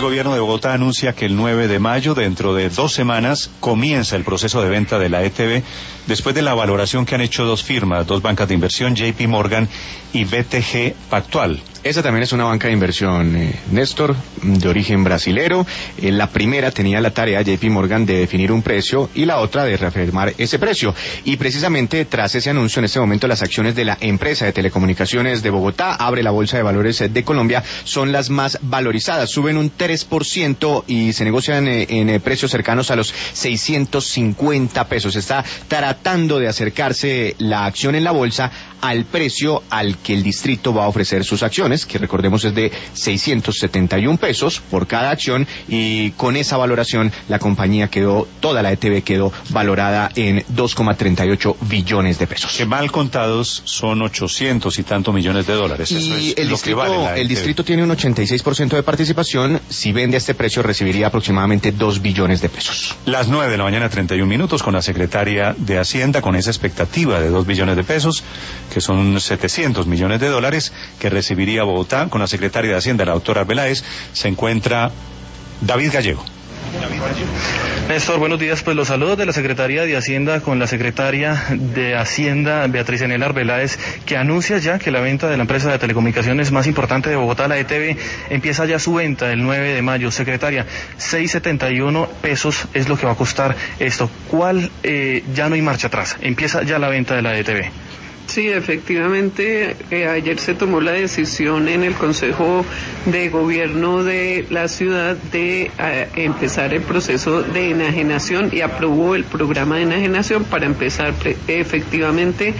El gobierno de Bogotá anuncia que el 9 de mayo, dentro de 2 semanas, comienza el proceso de venta de la ETB después de la valoración que han hecho 2 firmas, 2 bancas de inversión, JP Morgan y BTG Pactual. Esa también es una banca de inversión, Néstor, de origen brasilero. La primera tenía la tarea, JP Morgan, de definir un precio y la otra de reafirmar ese precio. Y precisamente tras ese anuncio, en este momento las acciones de la empresa de telecomunicaciones de Bogotá, abre la Bolsa de Valores de Colombia, son las más valorizadas. Suben un 3% y se negocian en precios cercanos a los 650 pesos. Está tratando de acercarse la acción en la bolsa al precio al que el distrito va a ofrecer sus acciones, que recordemos es de 671 pesos por cada acción, y con esa valoración la compañía toda la ETB quedó valorada en 2,38 billones de pesos. Que mal contados son 800 y tantos millones de dólares. Y el distrito tiene un 86% de participación. Si vende a este precio recibiría aproximadamente 2 billones de pesos. Las 9:31 a.m. con la secretaria de Hacienda, con esa expectativa de 2 billones de pesos, que son 700 millones de dólares que recibiría Bogotá. Con la secretaria de Hacienda, la doctora Arbeláez, se encuentra David Gallego. Néstor, buenos días. Pues los saludos de la Secretaría de Hacienda con la secretaria de Hacienda, Beatriz Enela Arbeláez, que anuncia ya que la venta de la empresa de telecomunicaciones más importante de Bogotá, la ETB, empieza ya su venta el 9 de mayo. Secretaria, 671 pesos es lo que va a costar esto. ¿Cuál ya no hay marcha atrás? Empieza ya la venta de la ETB. Sí, efectivamente, ayer se tomó la decisión en el Consejo de Gobierno de la ciudad de empezar el proceso de enajenación y aprobó el programa de enajenación para empezar efectivamente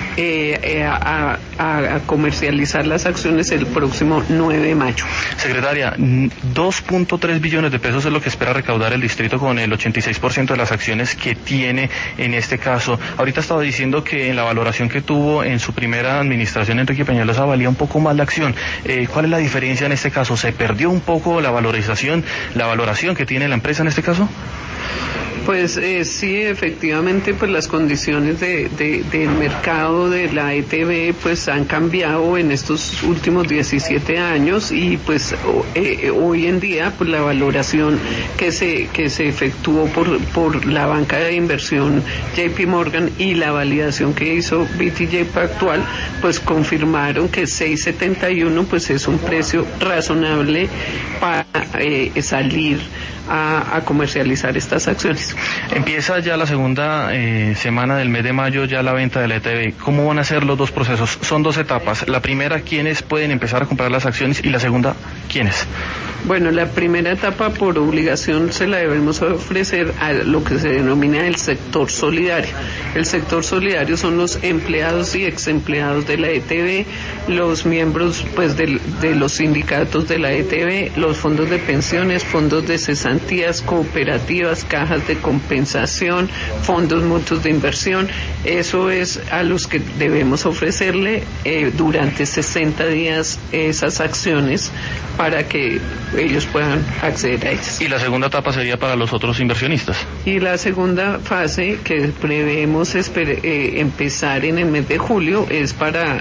a comercializar las acciones el próximo 9 de mayo. Secretaria, 2.3 billones de pesos es lo que espera recaudar el distrito con el 86% de las acciones que tiene en este caso. Ahorita estaba diciendo que en la valoración que tuvo en su primera administración, Enrique Peñalosa, valía un poco más la acción. ¿Cuál es la diferencia en este caso? ¿Se perdió un poco la valoración que tiene la empresa en este caso? Pues sí, efectivamente, pues las condiciones del mercado de la ETB pues han cambiado en estos últimos 17 años y pues hoy en día pues la valoración que se efectuó por la banca de inversión JP Morgan y la validación que hizo BTG Pactual pues confirmaron que 671 pues es un precio razonable para salir a comercializar estas acciones. Empieza ya la segunda semana del mes de mayo ya la venta de la ETB. ¿Cómo van a ser los dos procesos? Son 2 etapas. La primera, ¿quiénes pueden empezar a comprar las acciones? Y la segunda, ¿quiénes? Bueno, la primera etapa por obligación se la debemos ofrecer a lo que se denomina el sector solidario. El sector solidario son los empleados y exempleados de la ETB, los miembros pues de los sindicatos de la ETB, los fondos de pensiones, fondos de cesantías, cooperativas, cajas de compensación, fondos mutuos de inversión. Eso es a los que debemos ofrecerle durante 60 días esas acciones para que ellos puedan acceder a ellas. ¿Y la segunda etapa sería para los otros inversionistas? Y la segunda fase que prevemos empezar en el mes de julio es para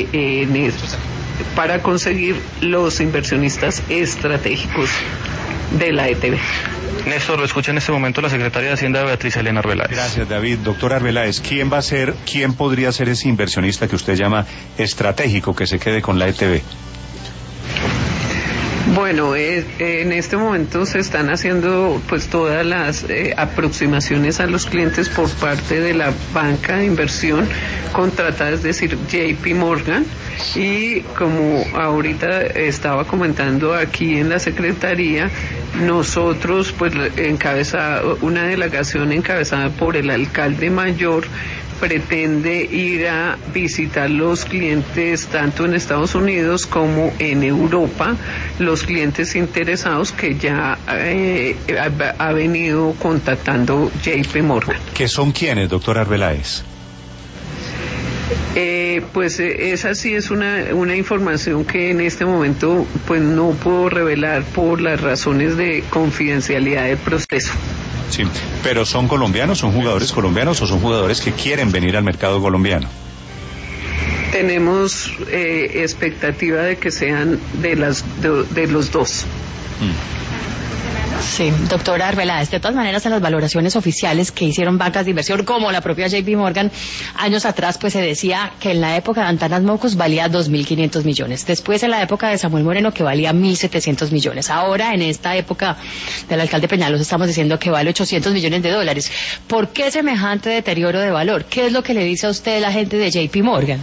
conseguir los inversionistas estratégicos de la ETB. Néstor, lo escucha en este momento la secretaria de Hacienda, Beatriz Elena Arbeláez. Gracias, David. Doctora Arbeláez, ¿quién podría ser ese inversionista que usted llama estratégico que se quede con la ETB? Bueno, en este momento se están haciendo pues todas las aproximaciones a los clientes por parte de la banca de inversión contratada, es decir, JP Morgan, y como ahorita estaba comentando aquí en la Secretaría, nosotros pues una delegación encabezada por el alcalde mayor pretende ir a visitar los clientes tanto en Estados Unidos como en Europa, los clientes interesados que ya ha venido contactando JP Morgan. ¿Qué son quiénes, doctora Arbeláez? Pues esa sí es una información que en este momento pues no puedo revelar por las razones de confidencialidad del proceso. Sí, pero ¿son colombianos, son jugadores colombianos o son jugadores que quieren venir al mercado colombiano? Tenemos expectativa de que sean de los dos. Sí, doctora Arbeláez, de todas maneras en las valoraciones oficiales que hicieron bancas de inversión, como la propia JP Morgan, años atrás pues se decía que en la época de Antanas Mocos valía 2.500 millones, después en la época de Samuel Moreno que valía 1.700 millones, ahora en esta época del alcalde Peñalosa estamos diciendo que vale 800 millones de dólares. ¿Por qué semejante deterioro de valor? ¿Qué es lo que le dice a usted la gente de JP Morgan?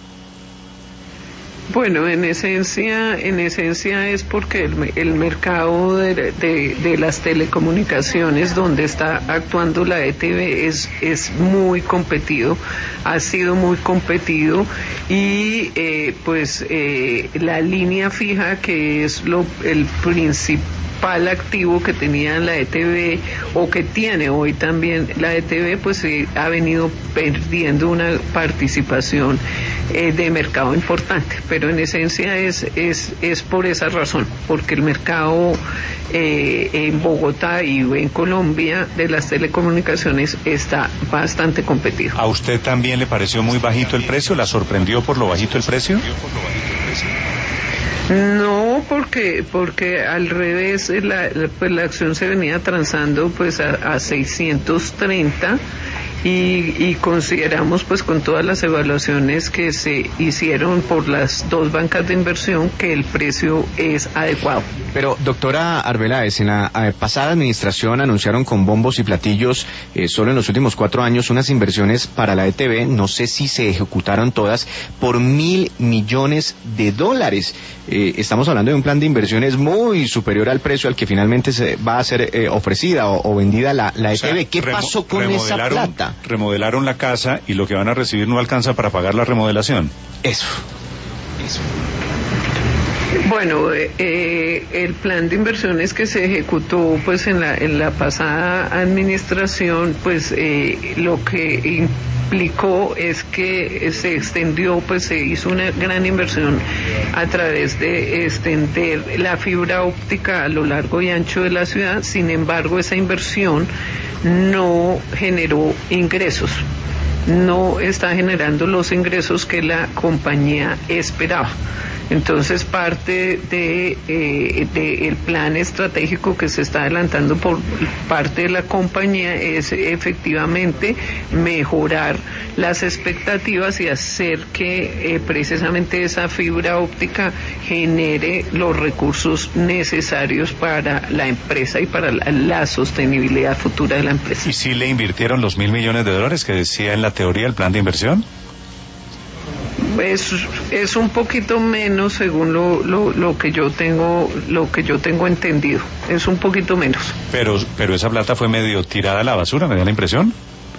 Bueno, en esencia es porque el mercado de las telecomunicaciones donde está actuando la ETV es muy competido, ha sido muy competido y la línea fija, que es el principal activo que tenía la ETV o que tiene hoy también la ETV, pues ha venido perdiendo una participación de mercado importante, pero en esencia es por esa razón, porque el mercado en Bogotá y en Colombia de las telecomunicaciones está bastante competido. ¿A usted también le pareció muy bajito el precio? ¿La sorprendió por lo bajito el precio? No, porque al revés la acción se venía transando pues a 630 y consideramos pues con todas las evaluaciones que se hicieron por las dos bancas de inversión que el precio es adecuado. Pero doctora Arbeláez, en la pasada administración anunciaron con bombos y platillos solo en los últimos 4 años unas inversiones para la ETV, no sé si se ejecutaron todas, por $1.000 millones. Estamos hablando de un plan de inversiones muy superior al precio al que finalmente se va a ser ofrecida o vendida la ETV. O sea, ¿qué pasó con esa plata? Remodelaron la casa y lo que van a recibir no alcanza para pagar la remodelación. Eso. Bueno, el plan de inversiones que se ejecutó pues en la pasada administración, pues lo que implicó es que se extendió, pues se hizo una gran inversión a través de extender la fibra óptica a lo largo y ancho de la ciudad. Sin embargo, esa inversión no generó ingresos, no está generando los ingresos que la compañía esperaba. Entonces parte el plan estratégico que se está adelantando por parte de la compañía es efectivamente mejorar las expectativas y hacer que precisamente esa fibra óptica genere los recursos necesarios para la empresa y para la sostenibilidad futura de la empresa. ¿Y si le invirtieron los $1.000 millones que decía en la teoría el plan de inversión? Es un poquito menos según lo que yo tengo entendido, es un poquito menos. Pero esa plata fue medio tirada a la basura, ¿me da la impresión?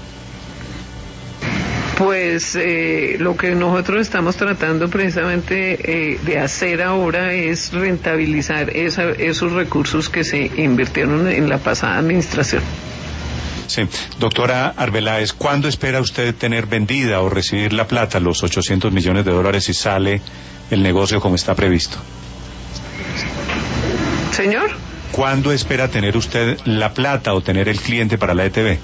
Pues lo que nosotros estamos tratando precisamente de hacer ahora es rentabilizar esos recursos que se invirtieron en la pasada administración. Sí. Doctora Arbeláez, ¿cuándo espera usted tener vendida o recibir la plata, los $800 millones, si sale el negocio como está previsto? Señor. ¿Cuándo espera tener usted la plata o tener el cliente para la ETV?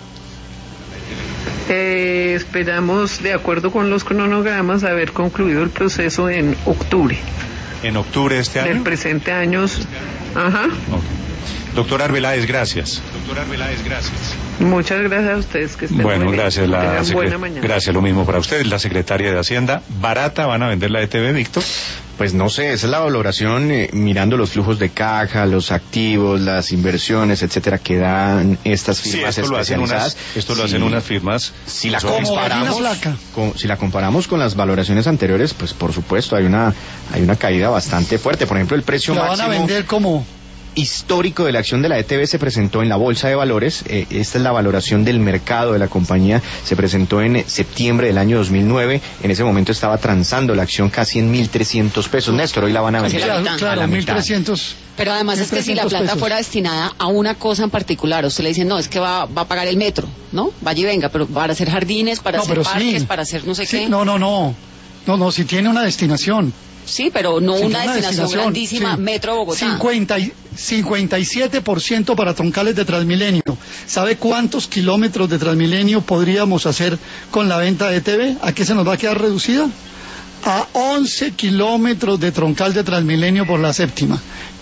Esperamos, de acuerdo con los cronogramas, haber concluido el proceso en octubre. ¿En octubre de este año? Del presente año. Ajá. Okay. Doctora Arbeláez, gracias. Muchas gracias a ustedes, que estén bueno, muy gracias. bien. Buena mañana. Gracias, lo mismo para usted, la secretaria de Hacienda. ¿Barata van a vender la ETV, Víctor? Pues no sé, esa es la valoración mirando los flujos de caja, los activos, las inversiones, etcétera, que dan estas firmas especializadas. Esto lo hacen unas firmas. Si la comparamos con las valoraciones anteriores, pues por supuesto hay una caída bastante fuerte. Por ejemplo, el precio máximo. ¿La van a vender como? Histórico de la acción de la ETV se presentó en la Bolsa de Valores. Esta es la valoración del mercado de la compañía. Se presentó en septiembre del año 2009. En ese momento estaba transando la acción casi en $1.300. Néstor, hoy la van a vender. Claro, 1.300. Pero además es que si la plata fuera destinada a una cosa en particular, usted le dice, no, es que va a pagar el metro, ¿no? Vaya y venga, pero para hacer jardines, para hacer parques, para hacer no sé qué. No, si tiene una destinación. Sí, pero no una destinación grandísima, sí. Metro Bogotá. 57% para troncales de Transmilenio. ¿Sabe cuántos kilómetros de Transmilenio podríamos hacer con la venta de ETV? ¿A qué se nos va a quedar reducida? A 11 kilómetros de troncal de Transmilenio por la séptima.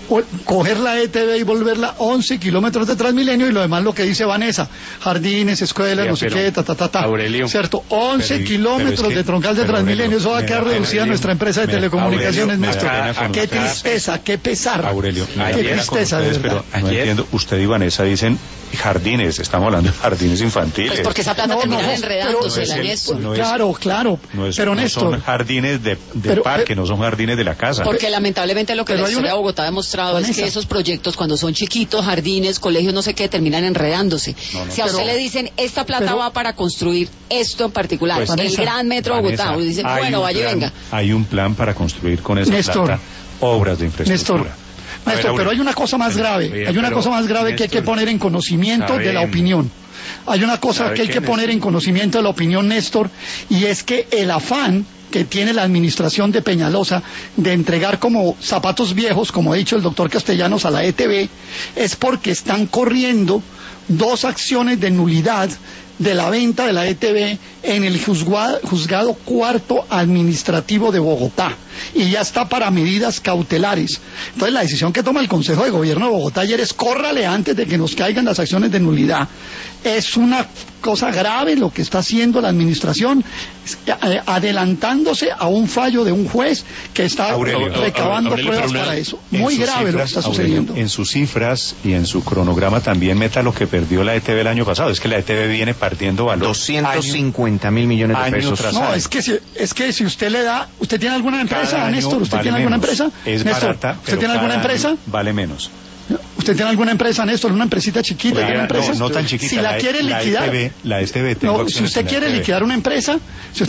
coger la ETV y volverla 11 kilómetros de Transmilenio, y lo demás lo que dice Vanessa, jardines, escuelas, no sé qué, Aurelio, ¿cierto? 11 kilómetros de troncal de Transmilenio, eso va a quedar reducida nuestra empresa de telecomunicaciones, Néstor. Qué tristeza, qué pesar. Aurelio, qué tristeza, de verdad. Pero no entiendo, usted y Vanessa dicen jardines, estamos hablando de jardines infantiles. Pues porque esa plata termina enredándose, Néstor. Claro, pero Néstor, no son jardines de parque, no son jardines de la casa. Porque lamentablemente lo que la historia de Bogotá ha demostrado, Vanessa, es que esos proyectos, cuando son chiquitos, jardines, colegios, no sé qué, terminan enredándose. Si a usted le dicen, esta plata va para construir esto en particular, pues, el gran metro de Bogotá, usted dice, bueno, vaya y venga. Hay un plan para construir con esa plata obras de infraestructura. Néstor, pero hay una cosa más grave, que hay que poner en conocimiento de la opinión. Hay una cosa que hay que poner en conocimiento de la opinión, Néstor, y es que el afán que tiene la administración de Peñalosa de entregar como zapatos viejos, como ha dicho el doctor Castellanos, a la ETV, es porque están corriendo 2 acciones de nulidad de la venta de la ETV en el juzgado cuarto administrativo de Bogotá, y ya está para medidas cautelares. Entonces la decisión que toma el Consejo de Gobierno de Bogotá ayer es córrale antes de que nos caigan las acciones de nulidad. Es una cosa grave lo que está haciendo la administración, adelantándose a un fallo de un juez que está recabando pruebas para eso. Muy grave lo que está sucediendo. En sus cifras y en su cronograma también meta lo que perdió la ETV el año pasado. Es que la ETV viene partiendo valor. 250.000 millones de pesos. No, es que si usted le da, ¿usted tiene alguna empresa, Néstor? ¿Usted tiene alguna empresa? Es barata, ¿usted tiene alguna empresa? Vale menos. ¿Usted tiene alguna empresa, Néstor? ¿Una empresita chiquita? Oiga, ¿Una empresa? No tan chiquita. Si la quiere liquidar. La ETV no, si usted quiere liquidar una empresa,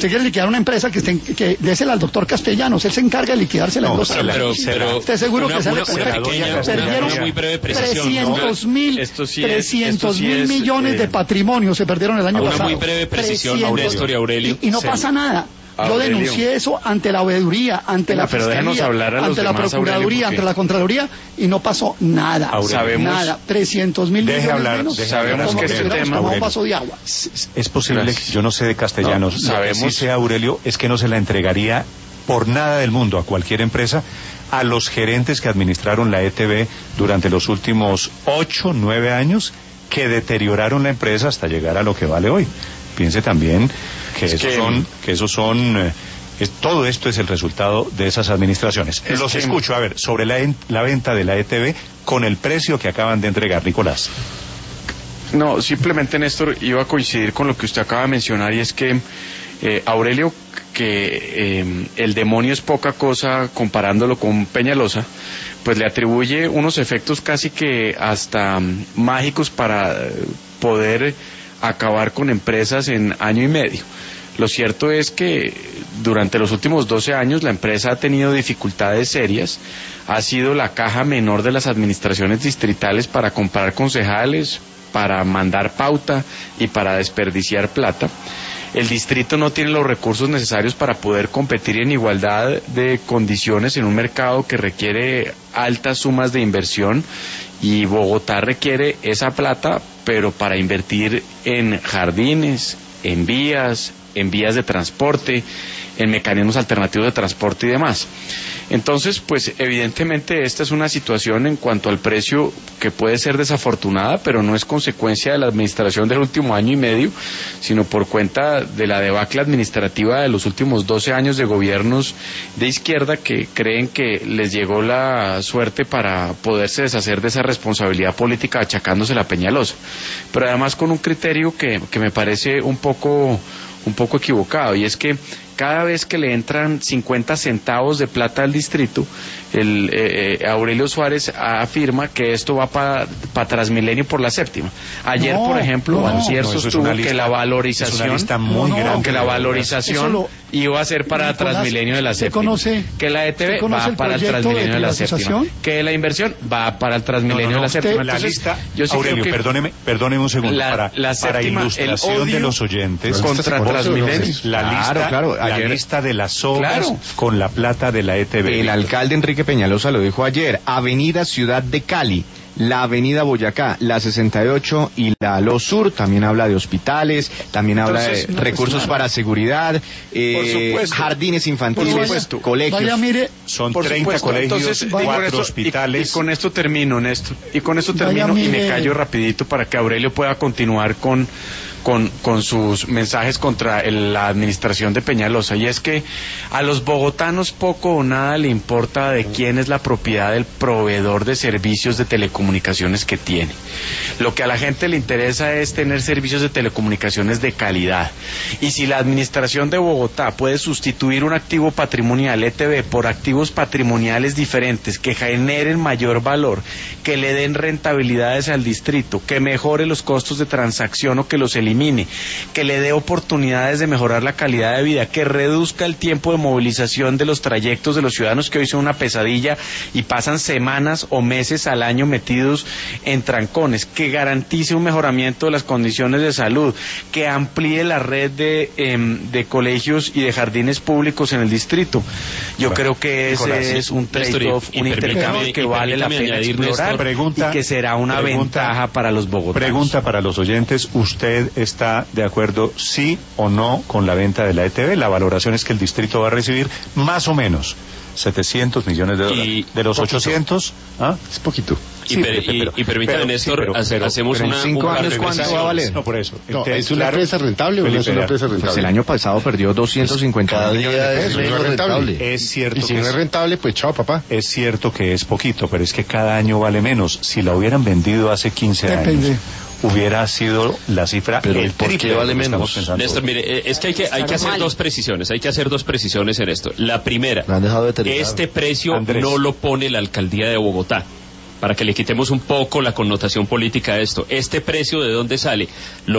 que désela al doctor Castellanos, él se encarga de liquidársela en 2 años. Pero ¿usted seguro que sale perfecto? Perdieron muy breve precisión. 300.000 millones de patrimonio se perdieron el año pasado. Una muy breve precisión, Néstor y Aurelio. Y no pasa nada. Yo denuncié eso ante la Oveeduría, ante la Fiscalía, ante la Procuraduría, ante la Contraloría, y no pasó nada. Nada. 300.000 millones menos. Sabemos que este tema un vaso de agua. Es posible, yo no sé de Castellanos, lo que sí sé, Aurelio, es que no se la entregaría por nada del mundo a cualquier empresa a los gerentes que administraron la ETV durante los últimos 8, 9 años, que deterioraron la empresa hasta llegar a lo que vale hoy. Piense también todo esto es el resultado de esas administraciones. Los escucho, a ver, sobre la venta de la ETV con el precio que acaban de entregar, Nicolás. No, simplemente, Néstor, iba a coincidir con lo que usted acaba de mencionar, y es que Aurelio, que el demonio es poca cosa comparándolo con Peñalosa, pues le atribuye unos efectos casi que hasta mágicos para poder acabar con empresas en año y medio. Lo cierto es que durante los últimos 12 años la empresa ha tenido dificultades serias, ha sido la caja menor de las administraciones distritales para comprar concejales, para mandar pauta y para desperdiciar plata. El distrito no tiene los recursos necesarios para poder competir en igualdad de condiciones en un mercado que requiere altas sumas de inversión, y Bogotá requiere esa plata, pero para invertir en jardines, en vías de transporte, en mecanismos alternativos de transporte y demás. Entonces, pues evidentemente esta es una situación en cuanto al precio que puede ser desafortunada, pero no es consecuencia de la administración del último año y medio, sino por cuenta de la debacle administrativa de los últimos 12 años de gobiernos de izquierda, que creen que les llegó la suerte para poderse deshacer de esa responsabilidad política achacándosela a Peñalosa. Pero además con un criterio que me parece un poco equivocado, y es que cada vez que le entran 50 centavos de plata al distrito, Aurelio Suárez afirma que esto va para Transmilenio por la séptima. Ayer, por ejemplo, Antier sostuvo que la valorización iba a ser para Transmilenio de la séptima, que la ETV va para el Transmilenio de la séptima, que la inversión va para el Transmilenio de la séptima. La lista, Aurelio, perdóneme un segundo, para ilustración de los oyentes, contra Transmilenio. La lista de las obras con la plata de la ETV. El alcalde Enrique Peñalosa lo dijo ayer. Avenida Ciudad de Cali, la avenida Boyacá, la 68 y la Aló Sur. También habla de hospitales, también habla de recursos para seguridad, jardines infantiles, colegios. Vaya, mire, son 30 colegios, 4 hospitales. Y con esto termino, Néstor. Y con esto termino y me callo rapidito para que Aurelio pueda continuar con sus mensajes contra la administración de Peñalosa, y es que a los bogotanos poco o nada le importa de quién es la propiedad del proveedor de servicios de telecomunicaciones que tiene. Lo que a la gente le interesa es tener servicios de telecomunicaciones de calidad, y si la administración de Bogotá puede sustituir un activo patrimonial ETV por activos patrimoniales diferentes que generen mayor valor, que le den rentabilidades al distrito, que mejore los costos de transacción o que los elimine, que le dé oportunidades de mejorar la calidad de vida, que reduzca el tiempo de movilización de los trayectos de los ciudadanos que hoy son una pesadilla y pasan semanas o meses al año metidos en trancones, que garantice un mejoramiento de las condiciones de salud, que amplíe la red de colegios y de jardines públicos en el distrito. Yo creo que ese es un trade-off, un intercambio que vale la pena explorar y que será una ventaja para los bogotanos. Pregunta para los oyentes: ¿usted está de acuerdo sí o no con la venta de la ETV? La valoración es que el distrito va a recibir más o menos 700 millones de dólares. De los 800, es poquito. Y permítame, Néstor, hacemos en 5 años, ¿cuánto va a valer? No, por eso. No, ¿es una empresa rentable o no es una empresa rentable? Pues el año pasado perdió 250 millones de pesos. No es rentable. Es cierto. Y si no es rentable, pues chao, papá. Es cierto que es poquito, pero es que cada año vale menos. Si la hubieran vendido hace 15 años, hubiera sido la cifra el triple. Vale menos. Néstor, mire, es que hay que hacer dos precisiones. Hay que hacer dos precisiones en esto. La primera, este precio no lo pone la alcaldía de Bogotá, para que le quitemos un poco la connotación política a esto. Este precio, ¿de dónde sale?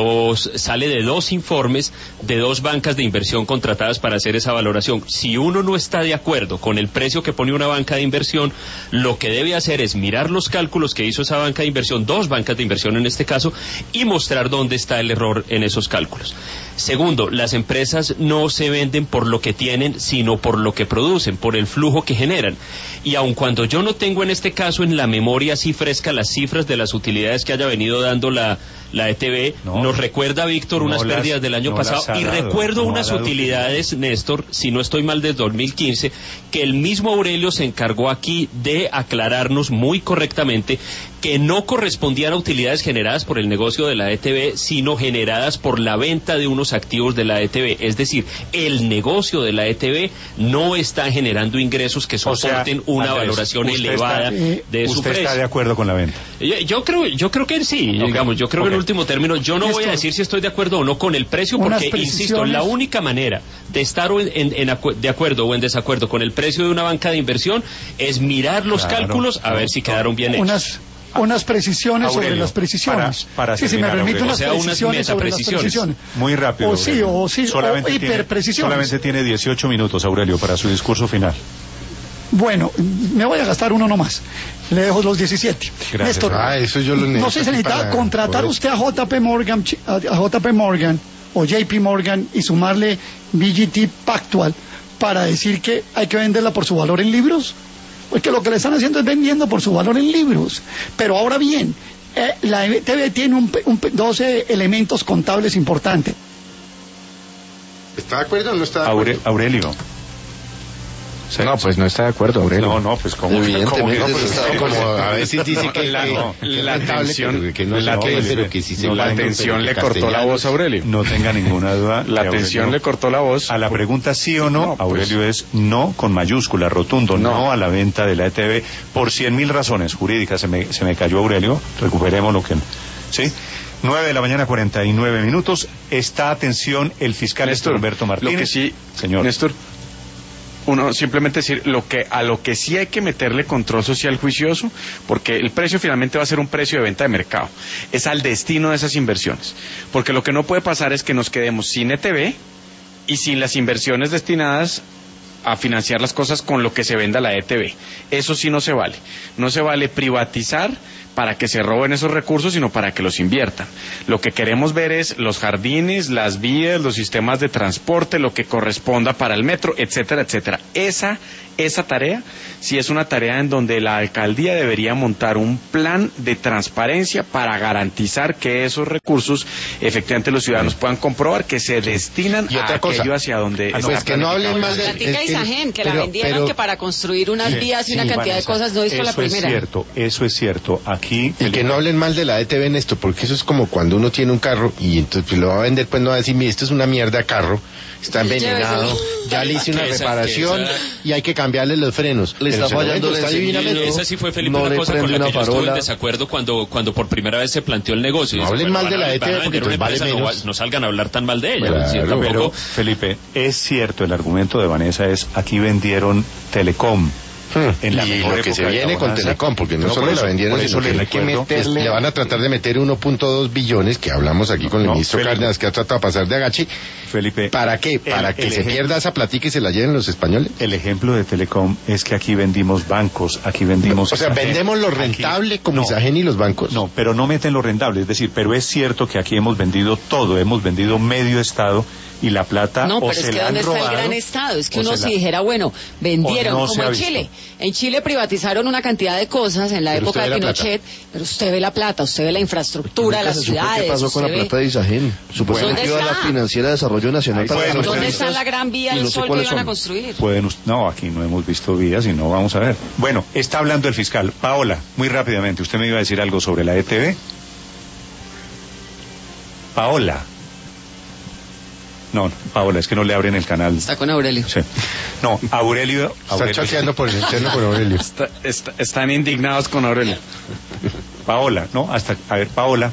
Sale de 2 informes de 2 bancas de inversión contratadas para hacer esa valoración. Si uno no está de acuerdo con el precio que pone una banca de inversión, lo que debe hacer es mirar los cálculos que hizo esa banca de inversión, 2 bancas de inversión en este caso, y mostrar dónde está el error en esos cálculos. Segundo, las empresas no se venden por lo que tienen, sino por lo que producen, por el flujo que generan. Y aun cuando yo no tengo en este caso en la memoria así fresca las cifras de las utilidades que haya venido dando la ETV, nos recuerda, Víctor, unas pérdidas del año pasado, y recuerdo unas utilidades, Néstor, si no estoy mal, del 2015, que el mismo Aurelio se encargó aquí de aclararnos muy correctamente que no correspondían a utilidades generadas por el negocio de la ETV, sino generadas por la venta de unos activos de la ETV. Es decir, el negocio de la ETV no está generando ingresos que soporten una valoración elevada de su precio. ¿Usted está de acuerdo con la venta? Yo creo que sí, digamos, yo creo que en último término, yo no voy a decir si estoy de acuerdo o no con el precio, porque, insisto, la única manera de estar de acuerdo o en desacuerdo con el precio de una banca de inversión es mirar los cálculos a ver si quedaron bien hechos. Unas precisiones, Aurelio, sobre las precisiones. Para si me permite, unas precisiones sobre las precisiones. Muy rápido. O hiperprecisiones. Solamente tiene 18 minutos, Aurelio, para su discurso final. Bueno, me voy a gastar uno nomás. Le dejo los 17. Gracias. Néstor, eso yo lo necesito. No sé si necesita contratar usted a JP Morgan o JP Morgan y sumarle BGT Pactual para decir que hay que venderla por su valor en libros. Porque lo que le están haciendo es vendiendo por su valor en libros. Pero ahora bien, la ETV tiene 12 elementos contables importantes. ¿Está de acuerdo o no está de acuerdo? Aurelio. Sí. No, pues no está de acuerdo, Aurelio. No, pues como evidentemente como a veces dice que la atención le cortó la voz a Aurelio. No tenga ninguna duda. La atención le cortó la voz. A la pregunta sí o no, Aurelio es no con mayúscula, rotundo, no a la venta de la ETV por 100.000 razones jurídicas. Se me cayó Aurelio, recuperemos lo que... ¿Sí? 9:49 a.m. Está atención el fiscal Néstor Humberto Martínez. Lo que sí, señor Néstor, uno simplemente decir a lo que sí hay que meterle control social juicioso, porque el precio finalmente va a ser un precio de venta de mercado, es al destino de esas inversiones, porque lo que no puede pasar es que nos quedemos sin ETV y sin las inversiones destinadas a financiar las cosas con lo que se venda la ETV. Eso sí no se vale. No se vale privatizar para que se roben esos recursos, sino para que los inviertan. Lo que queremos ver es los jardines, las vías, los sistemas de transporte, lo que corresponda para el metro, etcétera, etcétera. Esa esa tarea sí es una tarea en donde la alcaldía debería montar un plan de transparencia para garantizar que esos recursos efectivamente los ciudadanos puedan comprobar que se destinan a aquello hacia donde pues que no hablen más de la platica Isagen, que la vendieron que para construir unas vías y una cantidad de cosas no hizo la primera. Eso es cierto. Aquí y que no hablen mal de la ETV, Néstor, porque eso es como cuando uno tiene un carro y entonces lo va a vender, pues no va a decir, mire, esto es una mierda carro, está envenenado, ya le hice una reparación y hay que cambiarle los frenos. Le está fallando está divinamente. Esa sí fue, Felipe, una cosa con la que yo estuve en desacuerdo cuando por primera vez se planteó el negocio. No hablen mal de la ETV porque pues vale menos. No salgan a hablar tan mal de ella. Claro, pero, Felipe, es cierto, el argumento de Vanessa es, aquí vendieron Telecom. En la y lo que se viene con Telecom, porque no solo la vendieron, sino que le van a tratar de meter 1.2 billones, que hablamos aquí con el ministro Felipe Cárdenas, que ha tratado de pasar de agache. Felipe, ¿para qué? ¿Para que se pierda esa platica y se la lleven los españoles? El ejemplo de Telecom es que aquí vendimos bancos, aquí vendimos... O sea, vendemos lo rentable como Isagen y los bancos. No, pero no meten lo rentable, es decir, pero es cierto que aquí hemos vendido todo, hemos vendido medio Estado, y la plata no, pero es que ¿dónde está el gran Estado? Es que uno si dijera, bueno, vendieron, no como en Chile. En Chile privatizaron una cantidad de cosas en la época de Pinochet, pero usted ve la plata, usted ve la infraestructura, las ciudades. ¿Qué pasó con la plata de Isagen? Supuestamente iba a la Financiera de Desarrollo Nacional para ¿dónde está la gran vía del Sol que iban a construir? No, aquí no hemos visto vías y no vamos a ver. Bueno, está hablando el fiscal. Paola, muy rápidamente, usted me iba a decir algo sobre la ETV. Paola. No, Paola, es que no le abren el canal. Está con Aurelio. Sí. No, Aurelio. Está chateando por el interno con Aurelio. Están indignados con Aurelio. Paola, ¿no? A ver, Paola,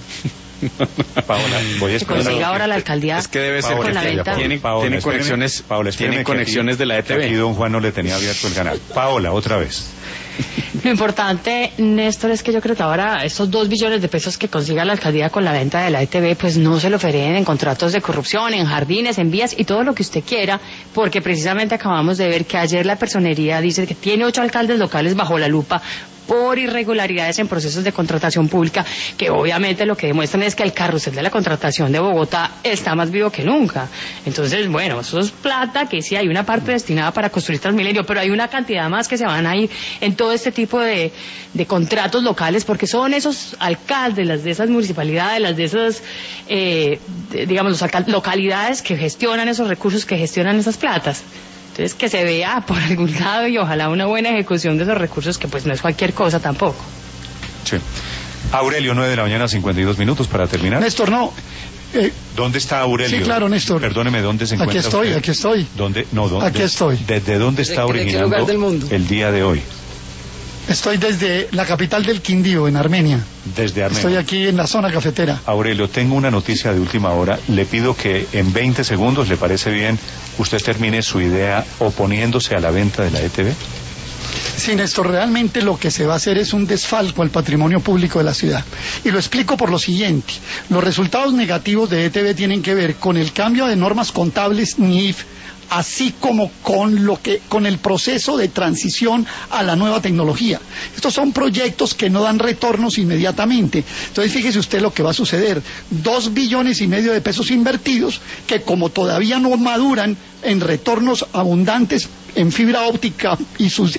voy a esperar. Que consiga ahora la alcaldía. Es que debe ser con la venta. Tiene conexiones, tiene conexiones de la ETV. Aquí don Juan no le tenía abierto el canal. Paola, otra vez. Lo importante, Néstor, es que yo creo que ahora estos 2 billones de pesos que consiga la alcaldía con la venta de la ETV, pues no se lo ofrecen en contratos de corrupción, en jardines, en vías y todo lo que usted quiera, porque precisamente acabamos de ver que ayer la personería dice que tiene 8 alcaldes locales bajo la lupa por irregularidades en procesos de contratación pública, que obviamente lo que demuestran es que el carrusel de la contratación de Bogotá está más vivo que nunca. Entonces, bueno, eso es plata, que sí hay una parte destinada para construir Transmilenio, pero hay una cantidad más que se van a ir en todo este tipo de contratos locales, porque son esos alcaldes, las de esas municipalidades, las de esas, digamos, localidades que gestionan esos recursos, que gestionan esas platas. Entonces, que se vea por algún lado y ojalá una buena ejecución de esos recursos, que pues no es cualquier cosa tampoco. Sí. Aurelio, 9:52 a.m. para terminar. Néstor, no. ¿Dónde está Aurelio? Sí, claro, Néstor. Perdóneme, ¿dónde se encuentra Aquí estoy. ¿Dónde? No, ¿dónde? Aquí estoy. ¿Desde dónde está originando qué lugar del mundo? El día de hoy? Estoy desde la capital del Quindío, en Armenia. Desde Armenia. Estoy aquí en la zona cafetera. Aurelio, tengo una noticia de última hora. Le pido que en 20 segundos, ¿le parece bien? Usted termine su idea oponiéndose a la venta de la ETV. Sí, Néstor, realmente lo que se va a hacer es un desfalco al patrimonio público de la ciudad. Y lo explico por lo siguiente. Los resultados negativos de ETV tienen que ver con el cambio de normas contables NIF, así como con el proceso de transición a la nueva tecnología. Estos son proyectos que no dan retornos inmediatamente. Entonces, fíjese usted lo que va a suceder. 2,5 billones de pesos invertidos, que como todavía no maduran en retornos abundantes en fibra óptica y sus...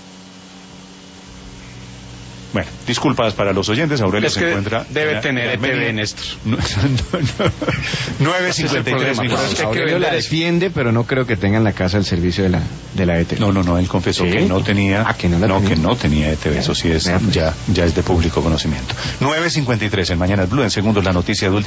Bueno, disculpas para los oyentes, Aurelio se encuentra... Debe tener ETV, Néstor. 9:53 Aurelio la defiende, pero no creo que tenga en la casa el servicio de la ETV. No, él confesó que no tenía... que no tenía ETV, eso sí es, ya es de público conocimiento. 9:53 en Mañanas Blue, en segundos la noticia de